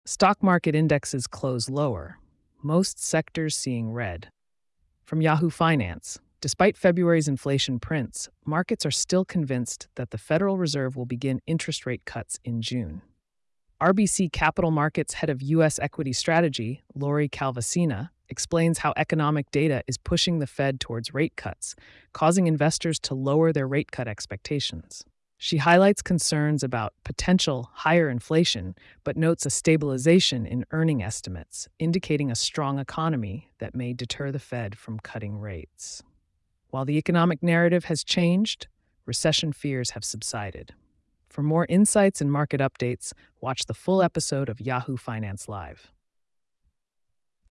Stock market indexes close lower, most sectors seeing red. From Yahoo Finance, despite February's inflation prints, markets are still convinced that the Federal Reserve will begin interest rate cuts in June. RBC Capital Markets head of U.S. equity strategy, Lori Calvasina, explains how economic data is pushing the Fed towards rate cuts, causing investors to lower their rate cut expectations. She highlights concerns about potential higher inflation, but notes a stabilization in earning estimates, indicating a strong economy that may deter the Fed from cutting rates. While the economic narrative has changed, recession fears have subsided. For more insights and market updates, watch the full episode of Yahoo Finance Live.